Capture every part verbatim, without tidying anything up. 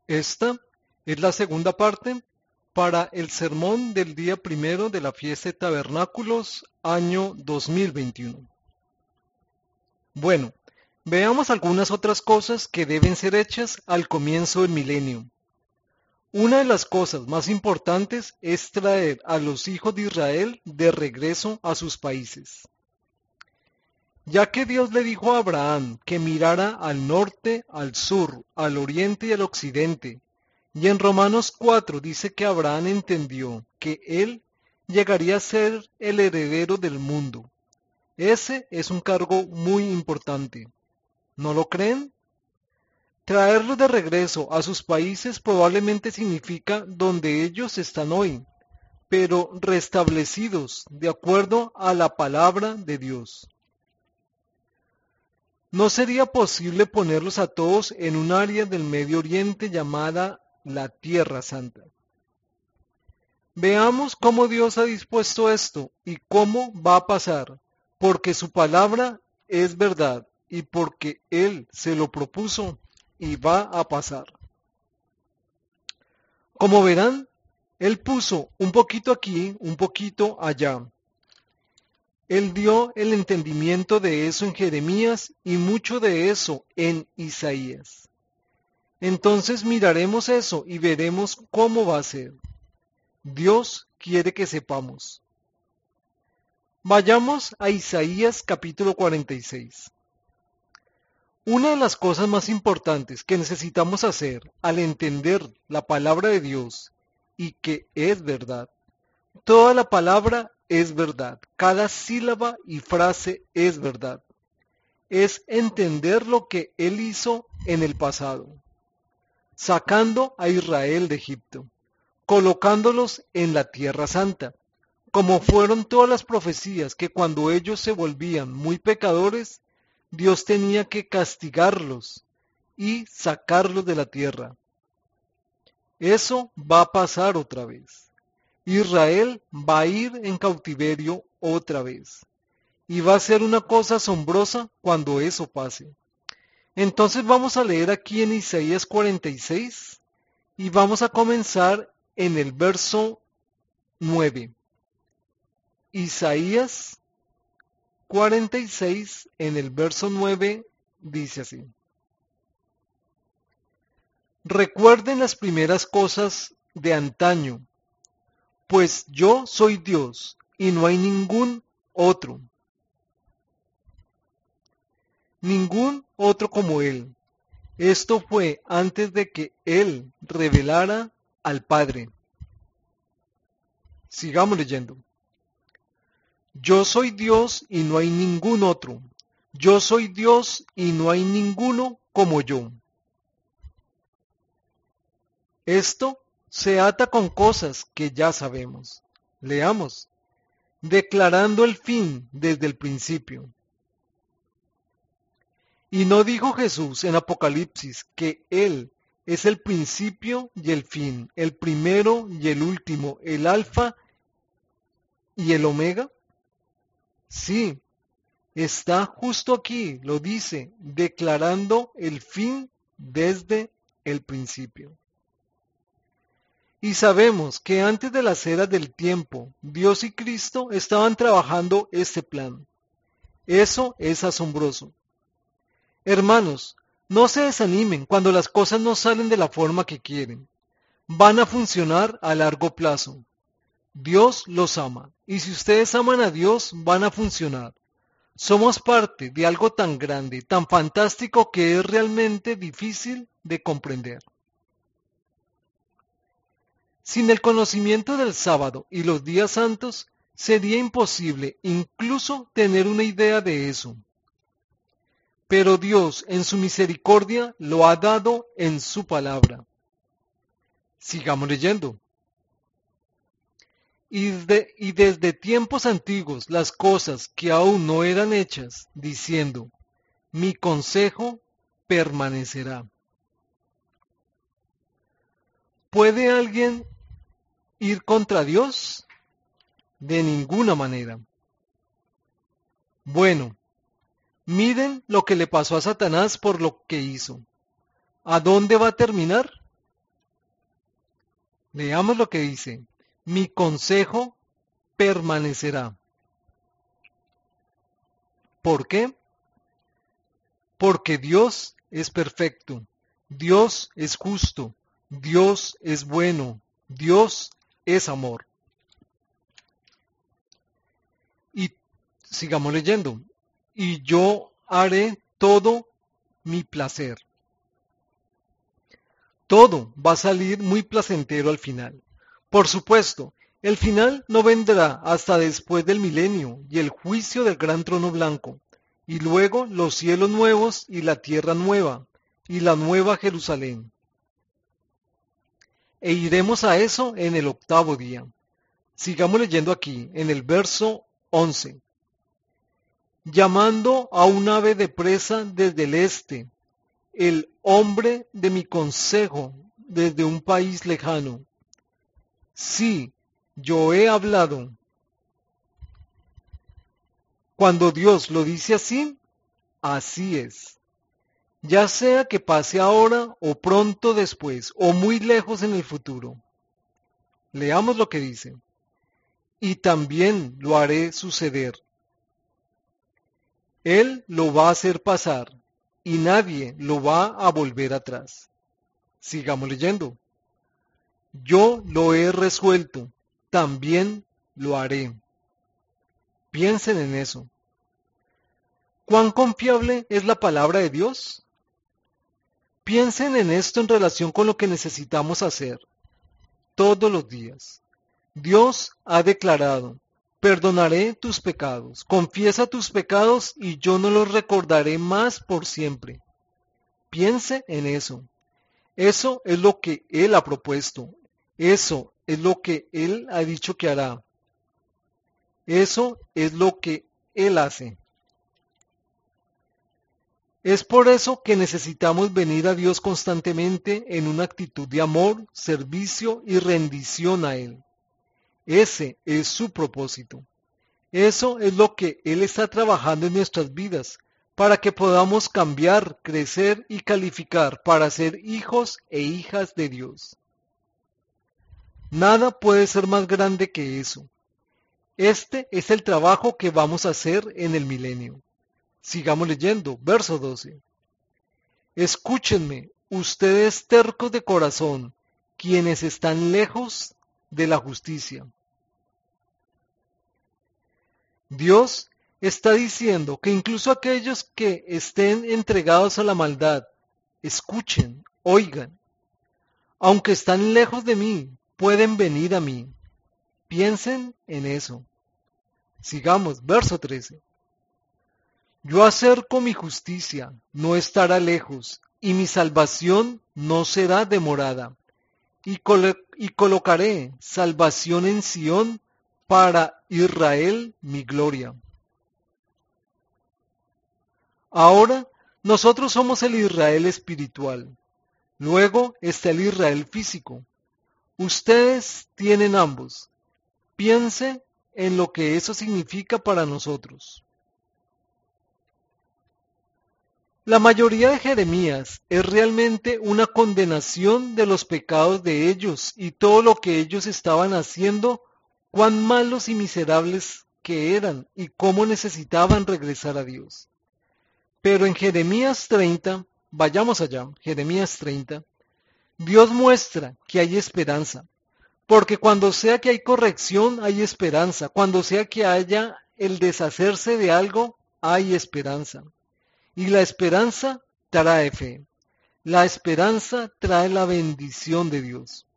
Esta es la segunda parte para el sermón del día primero de la fiesta de Tabernáculos, año dos mil veintiuno. Bueno, veamos algunas otras cosas que deben ser hechas al comienzo del milenio. Una de las cosas más importantes es traer a los hijos de Israel de regreso a sus países. Ya que Dios le dijo a Abraham que mirara al norte, al sur, al oriente y al occidente, y en Romanos cuatro dice que Abraham entendió que él llegaría a ser el heredero del mundo. Ese es un cargo muy importante. ¿No lo creen? Traerlos de regreso a sus países probablemente significa donde ellos están hoy, pero restablecidos de acuerdo a la palabra de Dios. No sería posible ponerlos a todos en un área del Medio Oriente llamada la Tierra Santa. Veamos cómo Dios ha dispuesto esto y cómo va a pasar, porque su palabra es verdad y porque Él se lo propuso y va a pasar. Como verán, Él puso un poquito aquí, un poquito allá. Él dio el entendimiento de eso en Jeremías y mucho de eso en Isaías. Entonces miraremos eso y veremos cómo va a ser. Dios quiere que sepamos. Vayamos a Isaías capítulo cuarenta y seis. Una de las cosas más importantes que necesitamos hacer al entender la palabra de Dios y que es verdad, toda la palabra es verdad, cada sílaba y frase es verdad, es entender lo que Él hizo en el pasado, sacando a Israel de Egipto, colocándolos en la Tierra Santa, como fueron todas las profecías que cuando ellos se volvían muy pecadores, Dios tenía que castigarlos y sacarlos de la tierra. Eso va a pasar otra vez. Israel va a ir en cautiverio otra vez. Y va a ser una cosa asombrosa cuando eso pase. Entonces vamos a leer aquí en Isaías cuarenta y seis y vamos a comenzar en el verso nueve. Isaías cuarenta y seis en el verso nueve dice así. Recuerden las primeras cosas de antaño, pues yo soy Dios y no hay ningún otro, ningún otro como Él. Esto fue antes de que Él revelara al Padre. Sigamos leyendo. Yo soy Dios y no hay ningún otro. Yo soy Dios y no hay ninguno como yo. Esto se ata con cosas que ya sabemos. Leamos. Declarando el fin desde el principio. Y no dijo Jesús en Apocalipsis que Él es el principio y el fin, el primero y el último, el alfa y el omega. Sí, está justo aquí, lo dice, declarando el fin desde el principio. Y sabemos que antes de las eras del tiempo, Dios y Cristo estaban trabajando este plan. Eso es asombroso. Hermanos, no se desanimen cuando las cosas no salen de la forma que quieren. Van a funcionar a largo plazo. Dios los ama, y si ustedes aman a Dios, van a funcionar. Somos parte de algo tan grande, tan fantástico que es realmente difícil de comprender. Sin el conocimiento del sábado y los días santos, sería imposible incluso tener una idea de eso. Pero Dios, en su misericordia, lo ha dado en su palabra. Sigamos leyendo. Y, de, y desde tiempos antiguos las cosas que aún no eran hechas, diciendo, mi consejo permanecerá. ¿Puede alguien ir contra Dios? De ninguna manera. Bueno, miren lo que le pasó a Satanás por lo que hizo. ¿A dónde va a terminar? Leamos lo que dice. Mi consejo permanecerá. ¿Por qué? Porque Dios es perfecto, Dios es justo, Dios es bueno, Dios es amor. Y sigamos leyendo. Y yo haré todo mi placer. Todo va a salir muy placentero al final. Por supuesto, el final no vendrá hasta después del milenio y el juicio del gran trono blanco, y luego los cielos nuevos y la tierra nueva, y la nueva Jerusalén. E iremos a eso en el octavo día. Sigamos leyendo aquí, en el verso once. Llamando a un ave de presa desde el este, el hombre de mi consejo desde un país lejano. Sí, yo he hablado. Cuando Dios lo dice así, así es. Ya sea que pase ahora o pronto después o muy lejos en el futuro. Leamos lo que dice. Y también lo haré suceder. Él lo va a hacer pasar y nadie lo va a volver atrás. Sigamos leyendo. Yo lo he resuelto, también lo haré. Piensen en eso. ¿Cuán confiable es la palabra de Dios? Piensen en esto en relación con lo que necesitamos hacer todos los días. Dios ha declarado, perdonaré tus pecados, confiesa tus pecados y yo no los recordaré más por siempre. Piense en eso. Eso es lo que Él ha propuesto. Eso es lo que Él ha dicho que hará. Eso es lo que Él hace. Es por eso que necesitamos venir a Dios constantemente en una actitud de amor, servicio y rendición a Él. Ese es su propósito. Eso es lo que Él está trabajando en nuestras vidas, para que podamos cambiar, crecer y calificar para ser hijos e hijas de Dios. Nada puede ser más grande que eso. Este es el trabajo que vamos a hacer en el milenio. Sigamos leyendo, verso doce. Escúchenme, ustedes tercos de corazón, quienes están lejos de la justicia. Dios está diciendo que incluso aquellos que estén entregados a la maldad, escuchen, oigan. Aunque están lejos de mí, pueden venir a mí. Piensen en eso. Sigamos, verso trece. Yo acerco mi justicia, no estará lejos, y mi salvación no será demorada. Y, colo- y colocaré salvación en Sión para Israel mi gloria. Ahora nosotros somos el Israel espiritual. Luego está el Israel físico. Ustedes tienen ambos. Piense en lo que eso significa para nosotros. La mayoría de Jeremías es realmente una condenación de los pecados de ellos y todo lo que ellos estaban haciendo, cuán malos y miserables que eran y cómo necesitaban regresar a Dios. Pero en Jeremías treinta, vayamos allá, Jeremías treinta, Dios muestra que hay esperanza, porque cuando sea que hay corrección hay esperanza, cuando sea que haya el deshacerse de algo hay esperanza. Y la esperanza trae fe. La esperanza trae la bendición de Dios.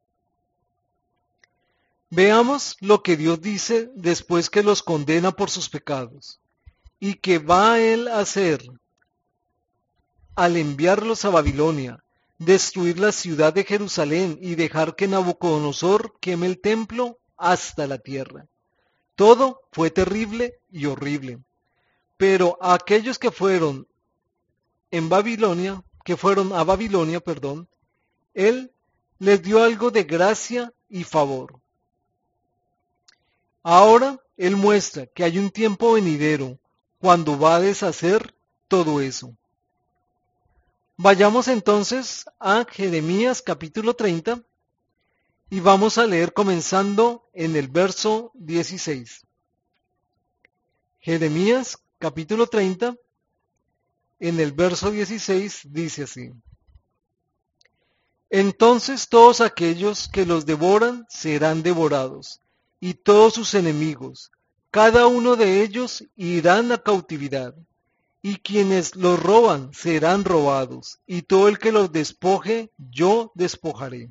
Veamos lo que Dios dice después que los condena por sus pecados. Y que va Él a hacer al enviarlos a Babilonia, destruir la ciudad de Jerusalén y dejar que Nabucodonosor queme el templo hasta la tierra. Todo fue terrible y horrible. Pero a aquellos que fueron en Babilonia, que fueron a Babilonia, perdón, Él les dio algo de gracia y favor. Ahora Él muestra que hay un tiempo venidero cuando va a deshacer todo eso. Vayamos entonces a Jeremías capítulo treinta Y vamos a leer comenzando en el verso dieciséis. Jeremías capítulo treinta, en el verso dieciséis dice así: Entonces todos aquellos que los devoran serán devorados, y todos sus enemigos, cada uno de ellos irán a cautividad, y quienes los roban serán robados, y todo el que los despoje, yo despojaré.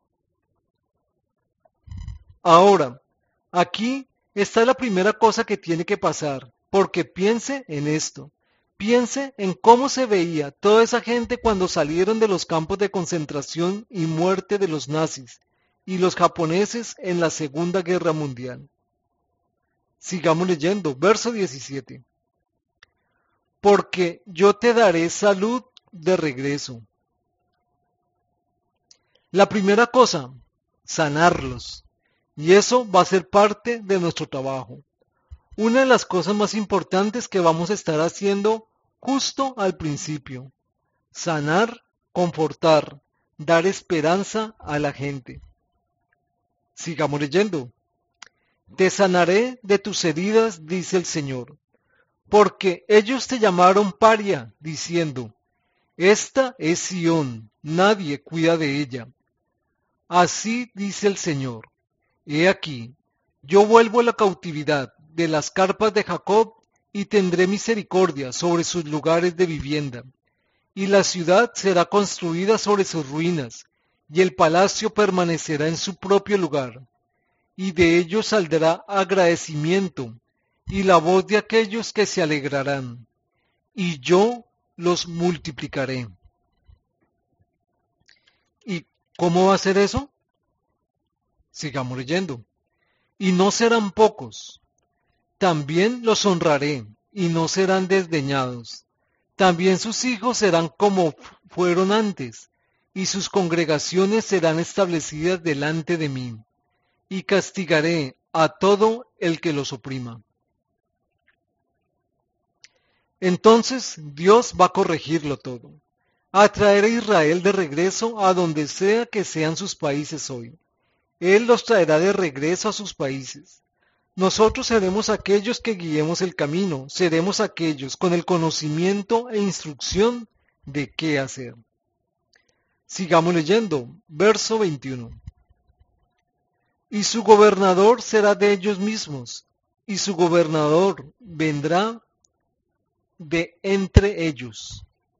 Ahora, aquí está la primera cosa que tiene que pasar, porque piense en esto. Piense en cómo se veía toda esa gente cuando salieron de los campos de concentración y muerte de los nazis y los japoneses en la Segunda Guerra Mundial. Sigamos leyendo, verso diecisiete. Porque yo te daré salud de regreso. La primera cosa, sanarlos. Y eso va a ser parte de nuestro trabajo. Una de las cosas más importantes que vamos a estar haciendo justo al principio. Sanar, confortar, dar esperanza a la gente. Sigamos leyendo. Te sanaré de tus heridas, dice el Señor. Porque ellos te llamaron paria, diciendo, esta es Sión, nadie cuida de ella. Así dice el Señor. He aquí, yo vuelvo a la cautividad de las carpas de Jacob y tendré misericordia sobre sus lugares de vivienda. Y la ciudad será construida sobre sus ruinas, y el palacio permanecerá en su propio lugar. Y de ello saldrá agradecimiento, y la voz de aquellos que se alegrarán. Y yo los multiplicaré. ¿Y cómo va a ser eso? Sigamos leyendo. Y no serán pocos. También los honraré, y no serán desdeñados. También sus hijos serán como fueron antes, y sus congregaciones serán establecidas delante de mí. Y castigaré a todo el que los oprima. Entonces Dios va a corregirlo todo, a traer a Israel de regreso a donde sea que sean sus países hoy. Él los traerá de regreso a sus países. Nosotros seremos aquellos que guiemos el camino, seremos aquellos con el conocimiento e instrucción de qué hacer. Sigamos leyendo, verso veintiuno. Y su gobernador será de ellos mismos, y su gobernador vendrá de entre ellos.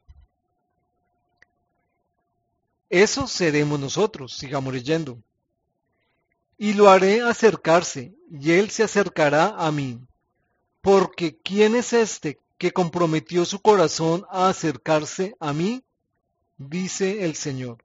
Eso seremos nosotros, sigamos leyendo. Y lo haré acercarse, y él se acercará a mí. Porque ¿quién es este que comprometió su corazón a acercarse a mí? Dice el Señor.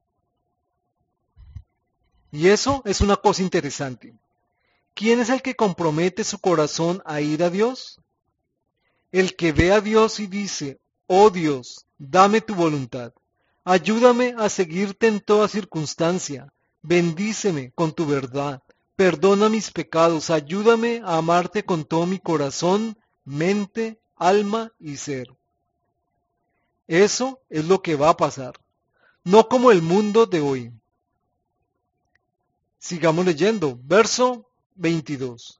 Y eso es una cosa interesante. ¿Quién es el que compromete su corazón a ir a Dios? El que ve a Dios y dice, oh Dios, dame tu voluntad. Ayúdame a seguirte en toda circunstancia. Bendíceme con tu verdad. Perdona mis pecados. Ayúdame a amarte con todo mi corazón, mente, alma y ser. Eso es lo que va a pasar. No como el mundo de hoy. Sigamos leyendo. Verso veintidós.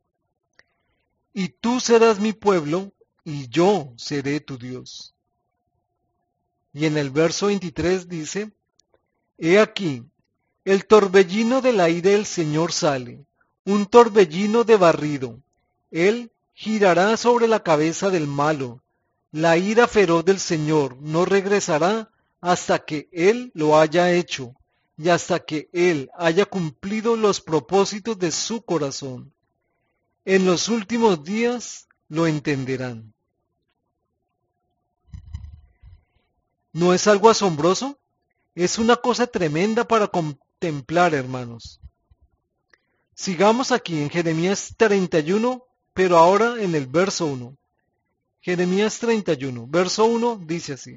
Y tú serás mi pueblo, y yo seré tu Dios. Y en el verso veintitrés dice, he aquí, el torbellino del aire del Señor sale, un torbellino de barrido. Él girará sobre la cabeza del malo. La ira feroz del Señor no regresará hasta que Él lo haya hecho, y hasta que Él haya cumplido los propósitos de su corazón. En los últimos días lo entenderán. ¿No es algo asombroso? Es una cosa tremenda para contemplar, hermanos. Sigamos aquí en Jeremías treinta y uno, pero ahora en el verso uno. Jeremías treinta y uno, verso uno dice así.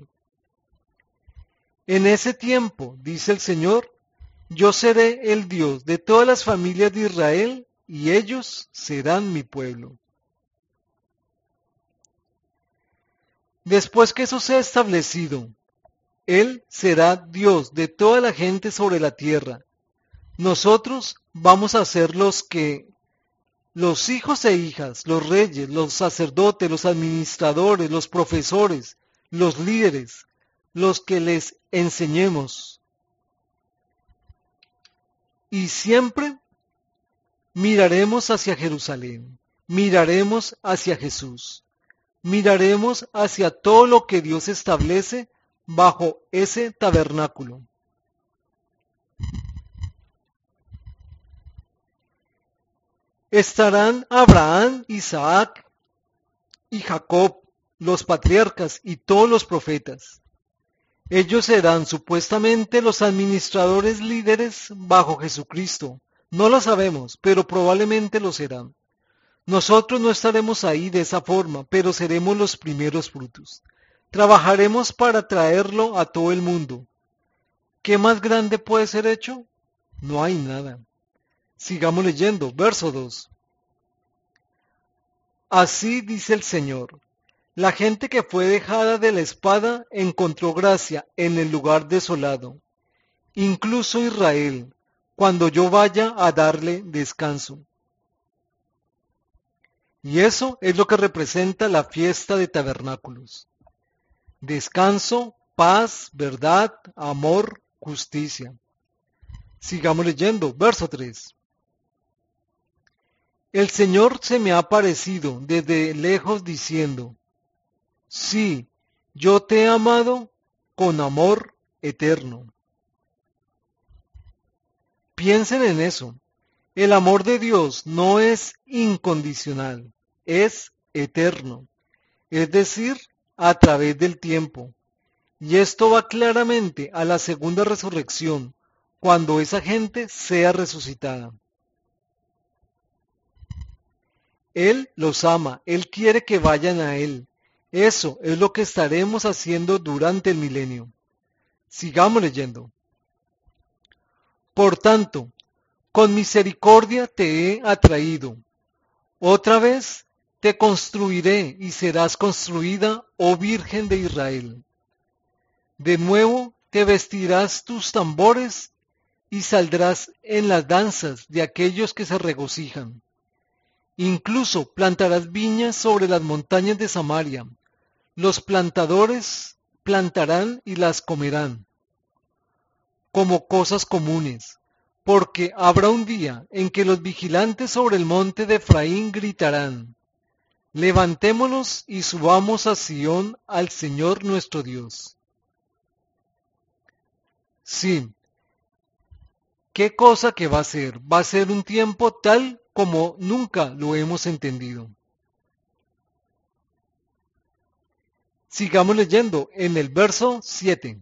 En ese tiempo, dice el Señor, yo seré el Dios de todas las familias de Israel, y ellos serán mi pueblo. Después que eso sea establecido, Él será Dios de toda la gente sobre la tierra. Nosotros vamos a ser los que, los hijos e hijas, los reyes, los sacerdotes, los administradores, los profesores, los líderes, los que les enseñemos. Y siempre miraremos hacia Jerusalén, miraremos hacia Jesús, miraremos hacia todo lo que Dios establece bajo ese tabernáculo. Estarán Abraham, Isaac y Jacob, los patriarcas y todos los profetas. Ellos serán supuestamente los administradores líderes bajo Jesucristo. No lo sabemos, pero probablemente lo serán. Nosotros no estaremos ahí de esa forma, pero seremos los primeros frutos. Trabajaremos para traerlo a todo el mundo. ¿Qué más grande puede ser hecho? No hay nada. Sigamos leyendo, verso dos. Así dice el Señor. La gente que fue dejada de la espada encontró gracia en el lugar desolado. Incluso Israel, cuando yo vaya a darle descanso. Y eso es lo que representa la fiesta de tabernáculos. Descanso, paz, verdad, amor, justicia. Sigamos leyendo, verso tres. El Señor se me ha aparecido desde lejos diciendo, sí, yo te he amado con amor eterno. Piensen en eso. El amor de Dios no es incondicional, es eterno, es decir, a través del tiempo. Y esto va claramente a la segunda resurrección, cuando esa gente sea resucitada. Él los ama, Él quiere que vayan a Él. Eso es lo que estaremos haciendo durante el milenio. Sigamos leyendo. Por tanto, con misericordia te he atraído. Otra vez te construiré y serás construida, oh Virgen de Israel. De nuevo te vestirás tus tambores y saldrás en las danzas de aquellos que se regocijan. Incluso plantarás viñas sobre las montañas de Samaria. Los plantadores plantarán y las comerán como cosas comunes, porque habrá un día en que los vigilantes sobre el monte de Efraín gritarán, levantémonos y subamos a Sión al Señor nuestro Dios. Sí, ¿qué cosa que va a ser? Va a ser un tiempo tal como nunca lo hemos entendido. Sigamos leyendo en el verso siete.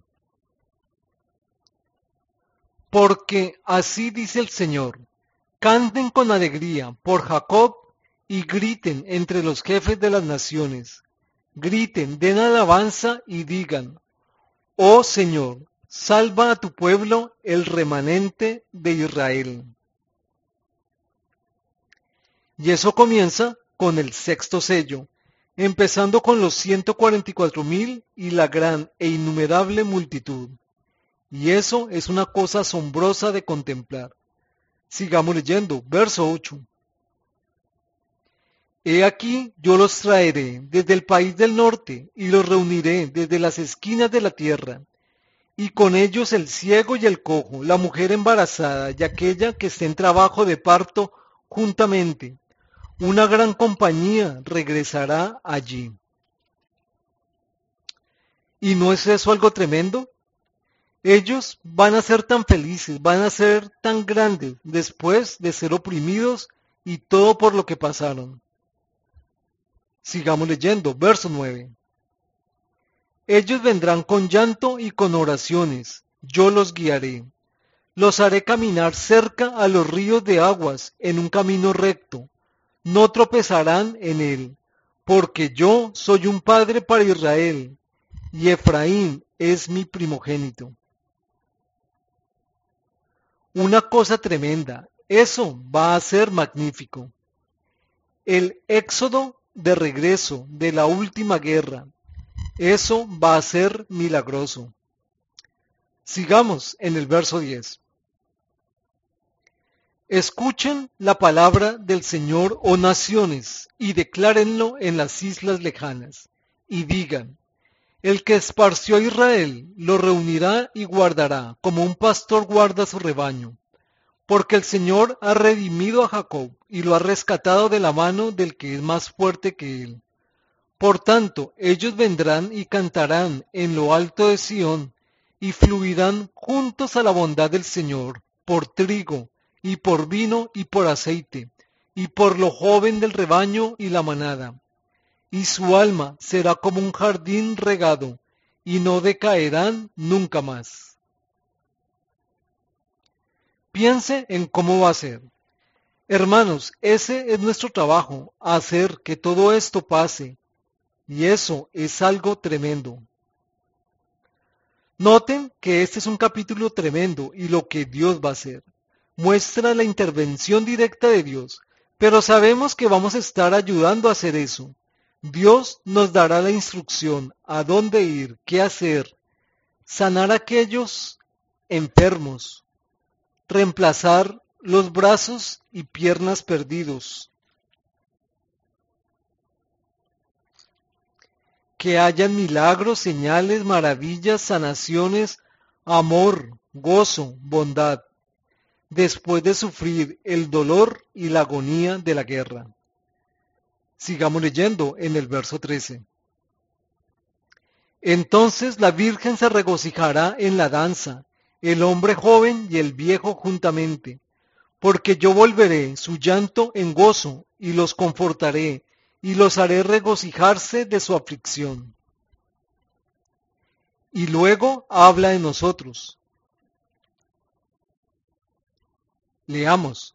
Porque así dice el Señor, canten con alegría por Jacob y griten entre los jefes de las naciones. Griten, den alabanza y digan, oh Señor, salva a tu pueblo, el remanente de Israel. Y eso comienza con el sexto sello, empezando con los ciento cuarenta y cuatro mil y la gran e innumerable multitud. Y eso es una cosa asombrosa de contemplar. Sigamos leyendo, verso ocho. He aquí yo los traeré desde el país del norte y los reuniré desde las esquinas de la tierra, y con ellos el ciego y el cojo, la mujer embarazada y aquella que esté en trabajo de parto juntamente. Una gran compañía regresará allí. ¿Y no es eso algo tremendo? Ellos van a ser tan felices, van a ser tan grandes después de ser oprimidos y todo por lo que pasaron. Sigamos leyendo, verso nueve. Ellos vendrán con llanto y con oraciones, yo los guiaré. Los haré caminar cerca a los ríos de aguas en un camino recto. No tropezarán en él, porque yo soy un padre para Israel, y Efraín es mi primogénito. Una cosa tremenda, eso va a ser magnífico. El éxodo de regreso de la última guerra, eso va a ser milagroso. Sigamos en el verso diez. Escuchen la palabra del Señor, oh naciones, y declárenlo en las islas lejanas, y digan: el que esparció a Israel lo reunirá y guardará, como un pastor guarda su rebaño. Porque el Señor ha redimido a Jacob y lo ha rescatado de la mano del que es más fuerte que él. Por tanto, ellos vendrán y cantarán en lo alto de Sión, y fluirán juntos a la bondad del Señor, por trigo, y por vino, y por aceite, y por lo joven del rebaño y la manada. Y su alma será como un jardín regado, y no decaerán nunca más. Piense en cómo va a ser. Hermanos, ese es nuestro trabajo, hacer que todo esto pase. Y eso es algo tremendo. Noten que este es un capítulo tremendo y lo que Dios va a hacer. Muestra la intervención directa de Dios, pero sabemos que vamos a estar ayudando a hacer eso. Dios nos dará la instrucción a dónde ir, qué hacer, sanar a aquellos enfermos, reemplazar los brazos y piernas perdidos, que hayan milagros, señales, maravillas, sanaciones, amor, gozo, bondad, después de sufrir el dolor y la agonía de la guerra. Sigamos leyendo en el verso trece. Entonces la Virgen se regocijará en la danza, el hombre joven y el viejo juntamente, porque yo volveré su llanto en gozo y los confortaré y los haré regocijarse de su aflicción. Y luego habla de nosotros. Leamos.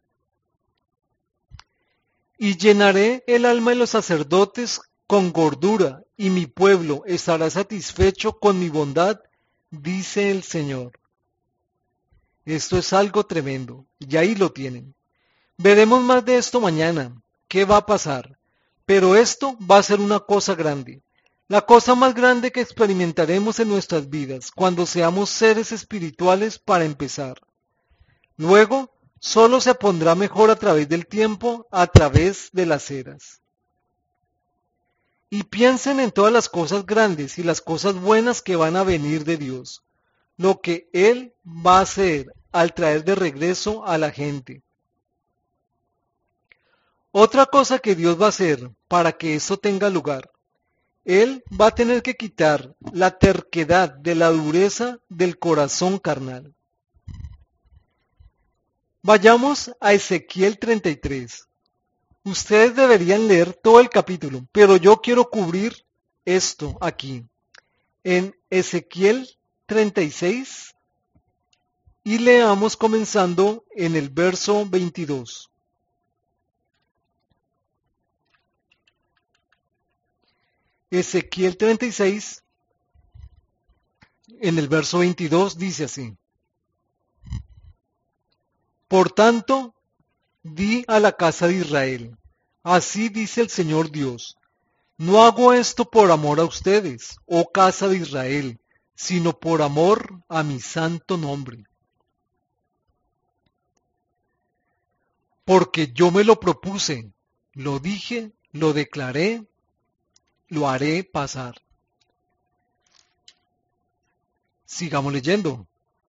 Y llenaré el alma de los sacerdotes con gordura, y mi pueblo estará satisfecho con mi bondad, dice el Señor. Esto es algo tremendo, y ahí lo tienen. Veremos más de esto mañana, qué va a pasar, pero esto va a ser una cosa grande, la cosa más grande que experimentaremos en nuestras vidas cuando seamos seres espirituales para empezar. Luego, solo se pondrá mejor a través del tiempo, a través de las eras. Y piensen en todas las cosas grandes y las cosas buenas que van a venir de Dios, lo que Él va a hacer al traer de regreso a la gente. Otra cosa que Dios va a hacer para que esto tenga lugar, Él va a tener que quitar la terquedad de la dureza del corazón carnal. Vayamos a Ezequiel treinta y tres. Ustedes deberían leer todo el capítulo, pero yo quiero cubrir esto aquí. En Ezequiel treinta y seis y leamos comenzando en el verso veintidós. Ezequiel treinta y seis, en el verso veintidós dice así. Por tanto, di a la casa de Israel, así dice el Señor Dios, no hago esto por amor a ustedes, oh casa de Israel, sino por amor a mi santo nombre. Porque yo me lo propuse, lo dije, lo declaré, lo haré pasar. Sigamos leyendo.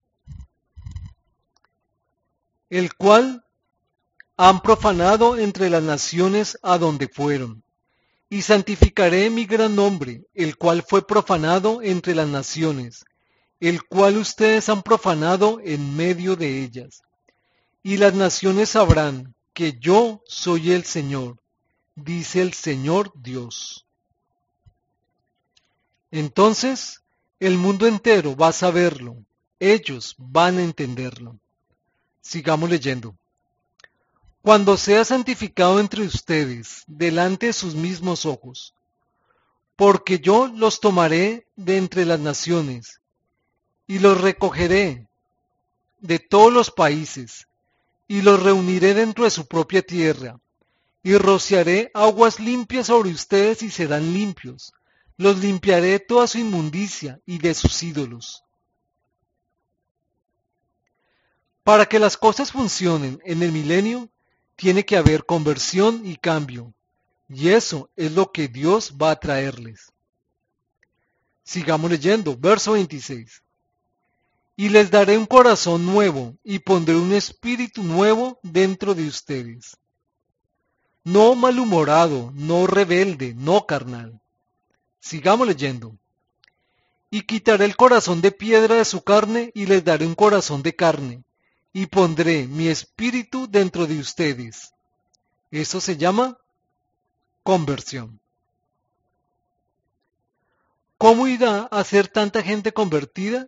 El cual han profanado entre las naciones a donde fueron. Y santificaré mi gran nombre, el cual fue profanado entre las naciones, el cual ustedes han profanado en medio de ellas. Y las naciones sabrán que yo soy el Señor, dice el Señor Dios. Entonces, el mundo entero va a saberlo, ellos van a entenderlo. Sigamos leyendo. Cuando sea santificado entre ustedes, delante de sus mismos ojos, porque yo los tomaré de entre las naciones, y los recogeré de todos los países, y los reuniré dentro de su propia tierra, y rociaré aguas limpias sobre ustedes y serán limpios, los limpiaré de toda su inmundicia y de sus ídolos. Para que las cosas funcionen en el milenio, tiene que haber conversión y cambio, y eso es lo que Dios va a traerles. Sigamos leyendo, verso veintiséis. Y les daré un corazón nuevo, y pondré un espíritu nuevo dentro de ustedes. No malhumorado, no rebelde, no carnal. Sigamos leyendo. Y quitaré el corazón de piedra de su carne, y les daré un corazón de carne, y pondré mi espíritu dentro de ustedes. Eso se llama conversión. ¿Cómo irá a ser tanta gente convertida?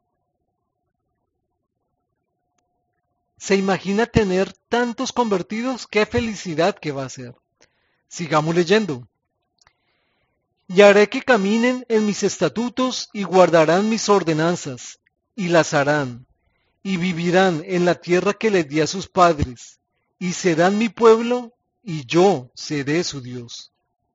¿Se imagina tener tantos convertidos? ¡Qué felicidad que va a ser! Sigamos leyendo. Y haré que caminen en mis estatutos y guardarán mis ordenanzas, y las harán, y vivirán en la tierra que les di a sus padres, y serán mi pueblo, y yo seré su Dios.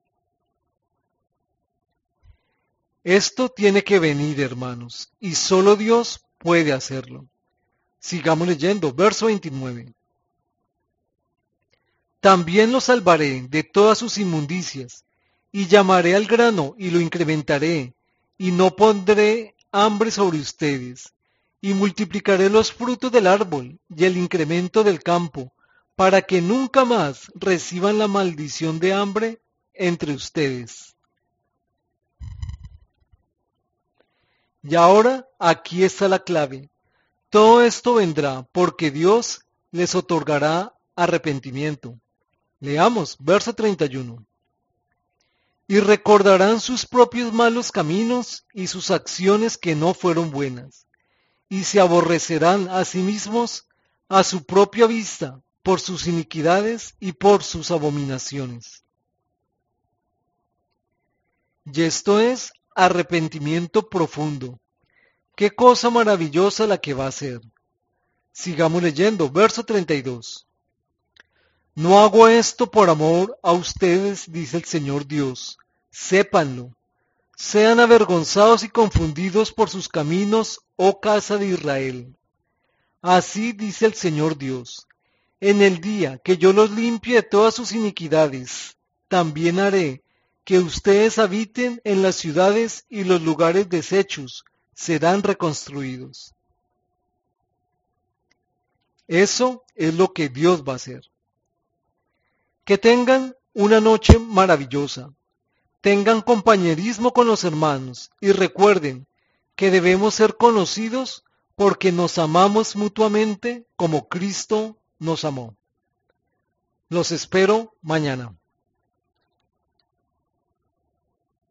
Esto tiene que venir, hermanos, y solo Dios puede hacerlo. Sigamos leyendo, verso veintinueve. También los salvaré de todas sus inmundicias, y llamaré al grano y lo incrementaré, y no pondré hambre sobre ustedes, y multiplicaré los frutos del árbol y el incremento del campo, para que nunca más reciban la maldición de hambre entre ustedes. Y ahora aquí está la clave. Todo esto vendrá porque Dios les otorgará arrepentimiento. Leamos, verso treinta y uno. Y recordarán sus propios malos caminos y sus acciones que no fueron buenas, y se aborrecerán a sí mismos a su propia vista por sus iniquidades y por sus abominaciones. Y esto es arrepentimiento profundo. ¡Qué cosa maravillosa la que va a ser! Sigamos leyendo, verso treinta y dos. No hago esto por amor a ustedes, dice el Señor Dios. Sépanlo. Sean avergonzados y confundidos por sus caminos, oh casa de Israel. Así dice el Señor Dios. En el día que yo los limpie de todas sus iniquidades, también haré que ustedes habiten en las ciudades y los lugares deshechos serán reconstruidos. Eso es lo que Dios va a hacer. Que tengan una noche maravillosa, tengan compañerismo con los hermanos y recuerden que debemos ser conocidos porque nos amamos mutuamente como Cristo nos amó. Los espero mañana.